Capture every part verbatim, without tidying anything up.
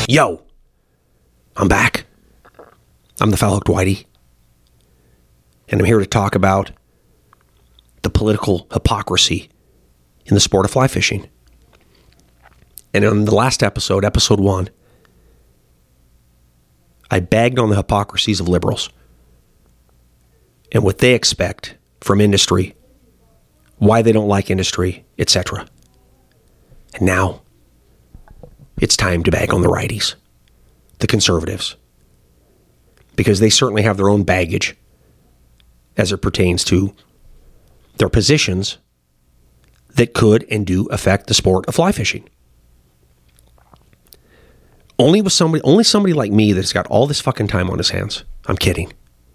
Yo, I'm back. I'm the Foul Hooked Whitey. And I'm here to talk about the political hypocrisy in the sport of fly fishing. And on the last episode, episode one, I bagged on the hypocrisies of liberals and what they expect from industry, why they don't like industry, et cetera. And now it's time to bag on the righties, the conservatives, because they certainly have their own baggage as it pertains to their positions that could and do affect the sport of fly fishing. Only with somebody, only somebody like me that's got all this fucking time on his hands, I'm kidding,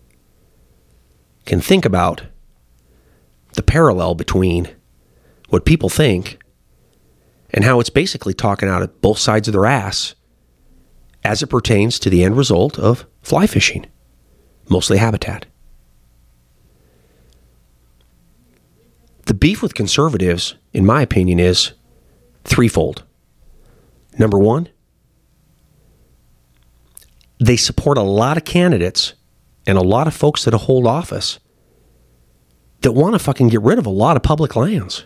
can think about the parallel between what people think and how it's basically talking out of both sides of their ass as it pertains to the end result of fly fishing, mostly habitat. The beef with conservatives, in my opinion, is threefold. Number one, they support a lot of candidates and a lot of folks that hold office that want to fucking get rid of a lot of public lands.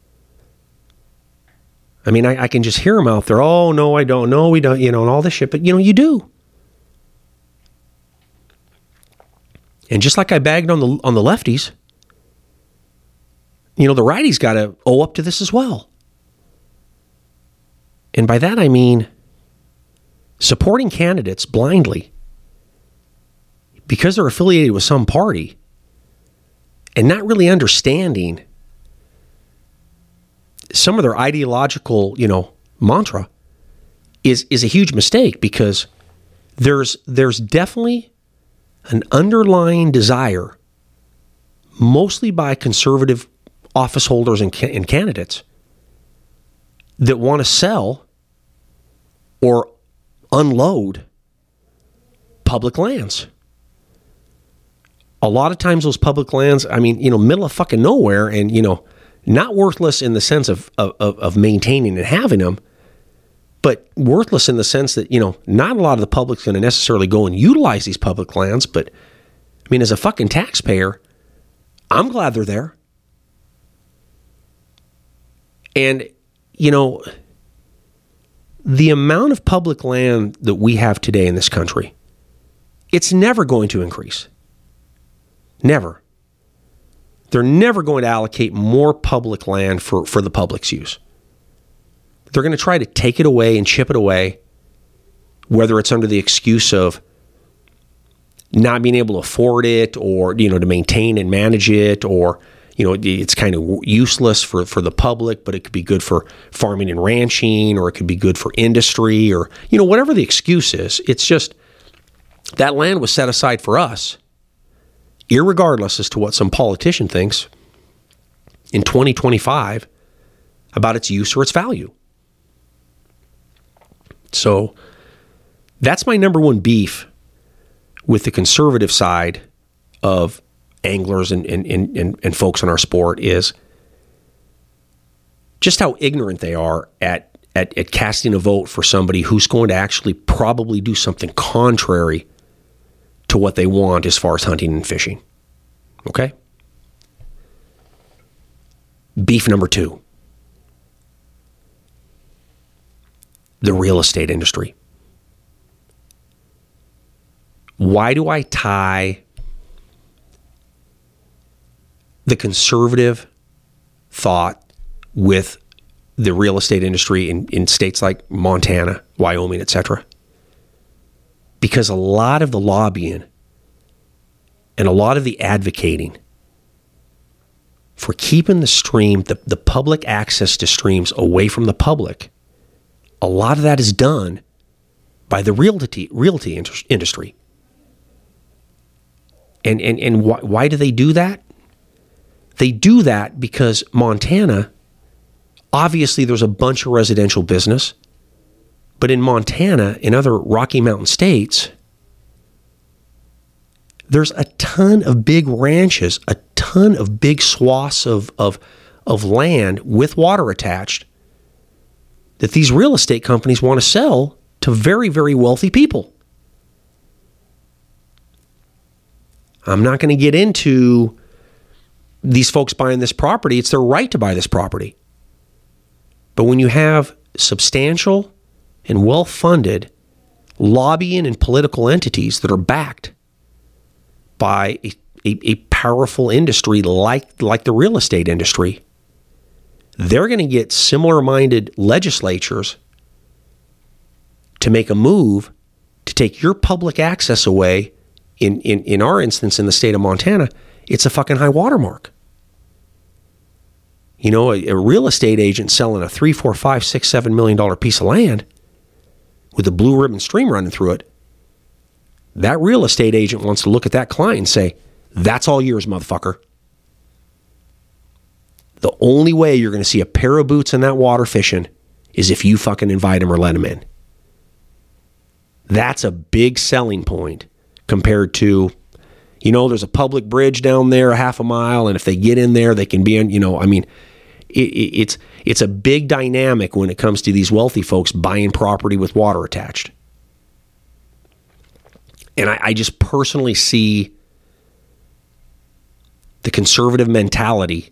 I mean, I, I can just hear them out there. Oh, no, I don't. No, we don't, you know, and all this shit. But, you know, you do. And just like I bagged on the on the lefties, you know, the righties got to owe up to this as well. And by that, I mean supporting candidates blindly because they're affiliated with some party and not really understanding some of their ideological, you know, mantra is is a huge mistake, because there's there's definitely an underlying desire, mostly by conservative office holders and, and candidates, that want to sell or unload public lands. A lot of times those public lands, I mean, you know, middle of fucking nowhere, and, you know, not worthless in the sense of, of, of maintaining and having them, but worthless in the sense that, you know, not a lot of the public's going to necessarily go and utilize these public lands. But, I mean, as a fucking taxpayer, I'm glad they're there. And, you know, the amount of public land that we have today in this country, it's never going to increase. Never. They're never going to allocate more public land for, for the public's use. They're going to try to take it away and chip it away, whether it's under the excuse of not being able to afford it, or, you know, to maintain and manage it, or, you know, it's kind of useless for, for the public, but it could be good for farming and ranching, or it could be good for industry, or, you know, whatever the excuse is. It's just that land was set aside for us, irregardless as to what some politician thinks in twenty twenty-five about its use or its value. So that's my number one beef with the conservative side of anglers and, and, and, and folks in our sport, is just how ignorant they are at, at, at casting a vote for somebody who's going to actually probably do something contrary to what they want as far as hunting and fishing. Okay? Beef number two. The real estate industry. Why do I tie the conservative thought with the real estate industry in, in states like Montana, Wyoming, et cetera? Because a lot of the lobbying and a lot of the advocating for keeping the stream, the, the public access to streams away from the public, a lot of that is done by the realty realty industry. And and and why, why do they do that? They do that because Montana, obviously there's a bunch of residential business, but in Montana, in other Rocky Mountain states, there's a ton of big ranches, a ton of big swaths of, of, of land with water attached that these real estate companies want to sell to very, very wealthy people. I'm not going to get into these folks buying this property. It's their right to buy this property. But when you have substantial and well-funded lobbying and political entities that are backed by a, a, a powerful industry like, like the real estate industry, they're going to get similar-minded legislatures to make a move to take your public access away. In, in, in our instance, in the state of Montana, it's a fucking high watermark. You know, a, a real estate agent selling a three, four, five, six, seven million dollar piece of land with a blue ribbon stream running through it, that real estate agent wants to look at that client and say, that's all yours, motherfucker. The only way you're going to see a pair of boots in that water fishing is if you fucking invite him or let him in. That's a big selling point compared to, you know, there's a public bridge down there a half a mile, and if they get in there, they can be in, you know, I mean, it, it, it's it's a big dynamic when it comes to these wealthy folks buying property with water attached. And I, I just personally see the conservative mentality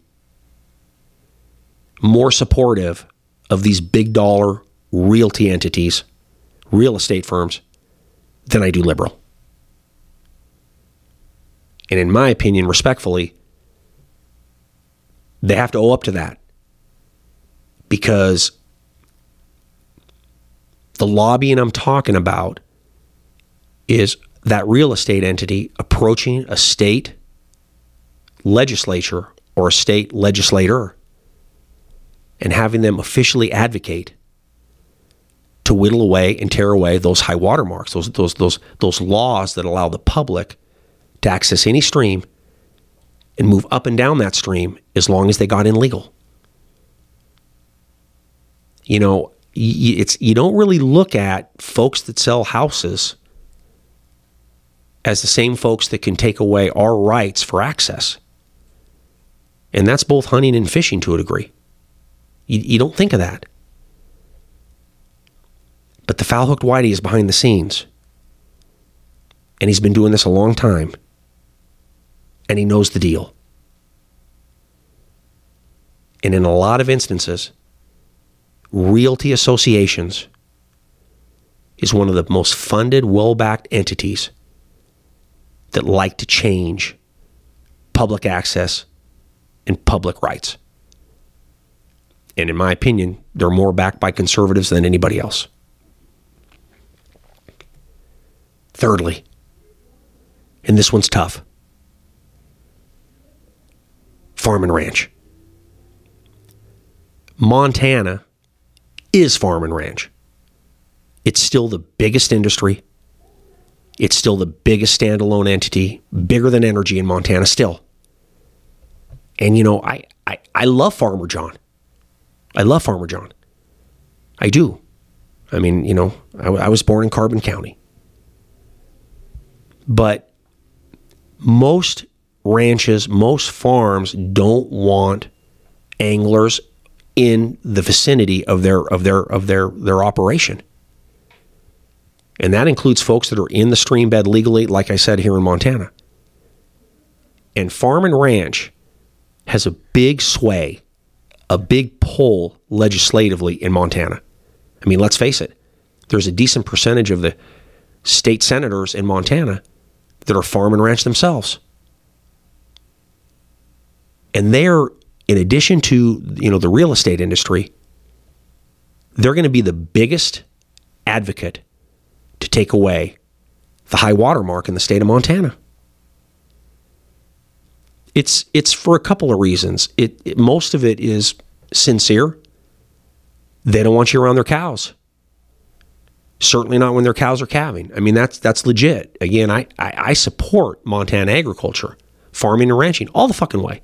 more supportive of these big dollar realty entities, real estate firms, than I do liberal. And in my opinion, respectfully, they have to owe up to that, because the lobbying I'm talking about is that real estate entity approaching a state legislature or a state legislator and having them officially advocate to whittle away and tear away those high watermarks, those those those those laws that allow the public to access any stream and move up and down that stream as long as they got in legal. You know, it's you don't really look at folks that sell houses as the same folks that can take away our rights for access. And that's both hunting and fishing to a degree. You, you don't think of that. But the foul-hooked whitey is behind the scenes. And he's been doing this a long time. And he knows the deal. And in a lot of instances, realty associations is one of the most funded, well-backed entities that like to change public access and public rights. And in my opinion, they're more backed by conservatives than anybody else. Thirdly, and this one's tough, farm and ranch. Montana is farm and ranch. It's still the biggest industry. It's still the biggest standalone entity, bigger than energy in Montana still. And, you know, I, I, I love Farmer John. I love Farmer John. I do. I mean, you know, I, I was born in Carbon County. But most ranches, most farms don't want anglers in the vicinity of their of their of their their operation. And that includes folks that are in the stream bed legally, like I said, here in Montana. And farm and ranch has a big sway, a big pull legislatively in Montana. I mean, let's face it, there's a decent percentage of the state senators in Montana that are farm and ranch themselves. And they're, in addition to, you know, the real estate industry, they're going to be the biggest advocate to take away the high watermark in the state of Montana. It's it's for a couple of reasons. It, it most of it is sincere. They don't want you around their cows. Certainly not when their cows are calving. I mean, that's that's legit. Again, I, I, I support Montana agriculture, farming and ranching, all the fucking way.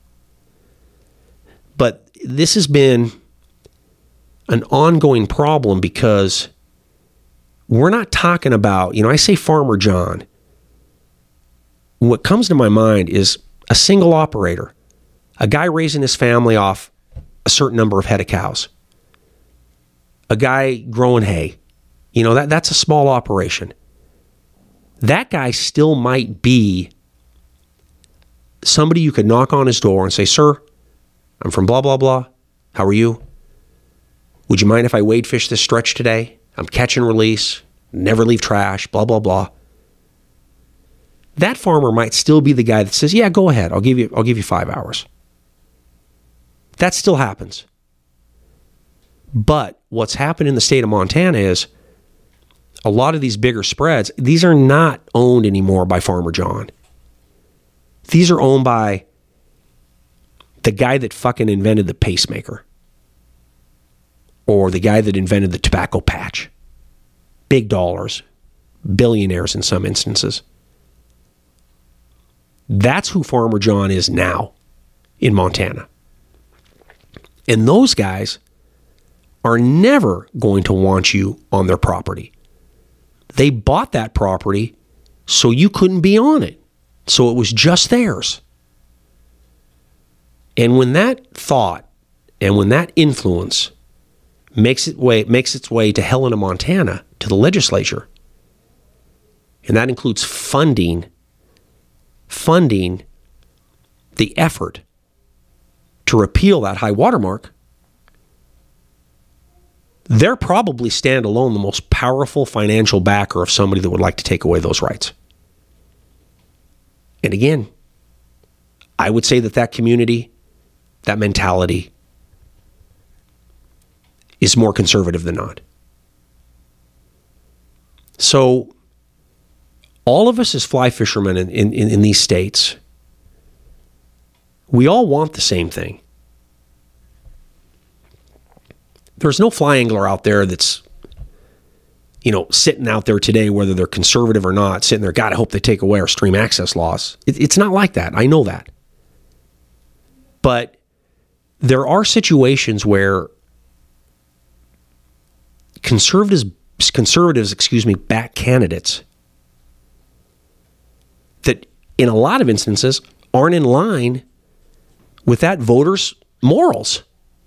But this has been an ongoing problem because we're not talking about, you know, I say Farmer John. What comes to my mind is a single operator, a guy raising his family off a certain number of head of cows, a guy growing hay, You know, that that's a small operation. That guy still might be somebody you could knock on his door and say, sir, I'm from blah, blah, blah. How are you? Would you mind if I wade fish this stretch today? I'm catch and release, never leave trash, blah, blah, blah. That farmer might still be the guy that says, yeah, go ahead. I'll give you, I'll give you five hours. That still happens. But what's happened in the state of Montana is a lot of these bigger spreads, these are not owned anymore by Farmer John. These are owned by the guy that fucking invented the pacemaker. Or the guy that invented the tobacco patch. Big dollars. Billionaires in some instances. That's who Farmer John is now in Montana. And those guys are never going to want you on their property. They bought that property so you couldn't be on it. So it was just theirs. And when that thought and when that influence makes it way makes its way to Helena, Montana, to the legislature, and that includes funding funding the effort to repeal that high watermark, they're probably standalone the most powerful financial backer of somebody that would like to take away those rights. And again, I would say that that community, that mentality, is more conservative than not. So all of us as fly fishermen in, in, in these states, we all want the same thing. There's no fly angler out there that's, you know, sitting out there today, whether they're conservative or not, sitting there, God, I hope they take away our stream access laws. It, it's not like that. I know that. But there are situations where conservatives, conservatives, excuse me, back candidates that in a lot of instances aren't in line with that voter's morals.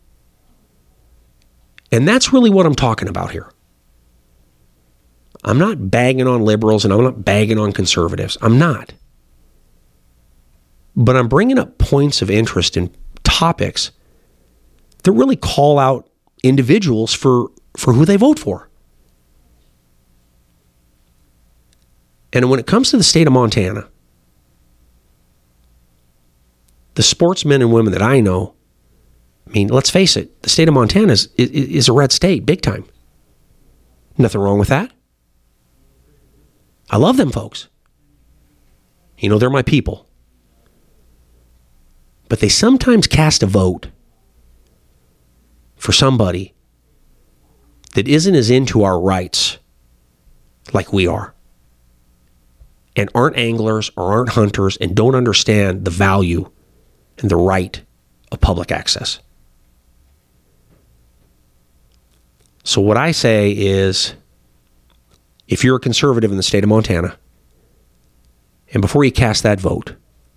And that's really what I'm talking about here. I'm not bagging on liberals and I'm not bagging on conservatives. I'm not. But I'm bringing up points of interest and topics that really call out individuals for, for who they vote for. And when it comes to the state of Montana, the sportsmen and women that I know, I mean, let's face it, the state of Montana is, is a red state, big time. Nothing wrong with that. I love them folks. You know, they're my people. But they sometimes cast a vote for somebody that isn't as into our rights like we are, and aren't anglers or aren't hunters and don't understand the value and the right of public access. So what I say is, if you're a conservative in the state of Montana, and before you cast that vote,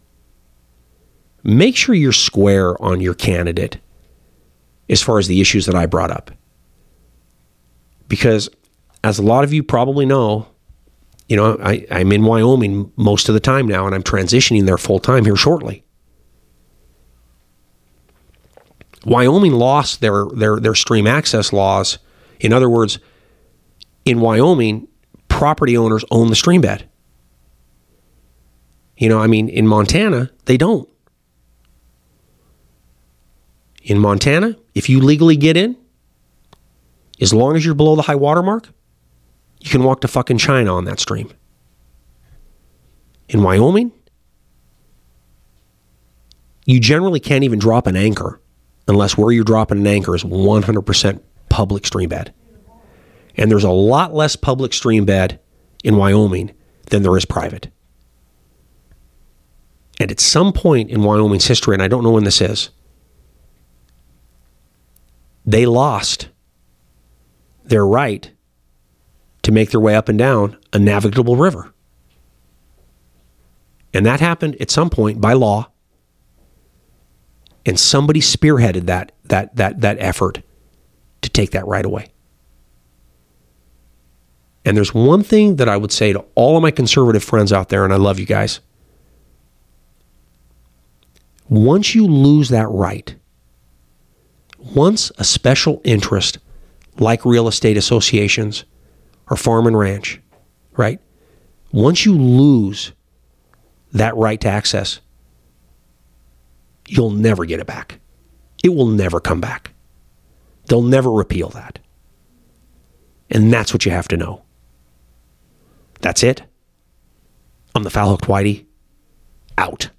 make sure you're square on your candidate as far as the issues that I brought up. Because as a lot of you probably know, you know, I, I'm in Wyoming most of the time now, and I'm transitioning there full time here shortly. Wyoming lost their, their, their stream access laws. In other words, in Wyoming, property owners own the stream bed. You know, I mean, in Montana, they don't. In Montana, if you legally get in, as long as you're below the high water mark, you can walk to fucking China on that stream. In Wyoming, you generally can't even drop an anchor unless where you're dropping an anchor is one hundred percent public stream bed. And there's a lot less public stream bed in Wyoming than there is private. And at some point in Wyoming's history, and I don't know when this is, they lost their right to make their way up and down a navigable river. And that happened at some point by law. And somebody spearheaded that that that that effort to take that right away. And there's one thing that I would say to all of my conservative friends out there, and I love you guys. Once you lose that right, once a special interest like real estate associations or farm and ranch, right? Once you lose that right to access, you'll never get it back. It will never come back. They'll never repeal that. And that's what you have to know. That's it. I'm the Foul Hooked Whitey. Out.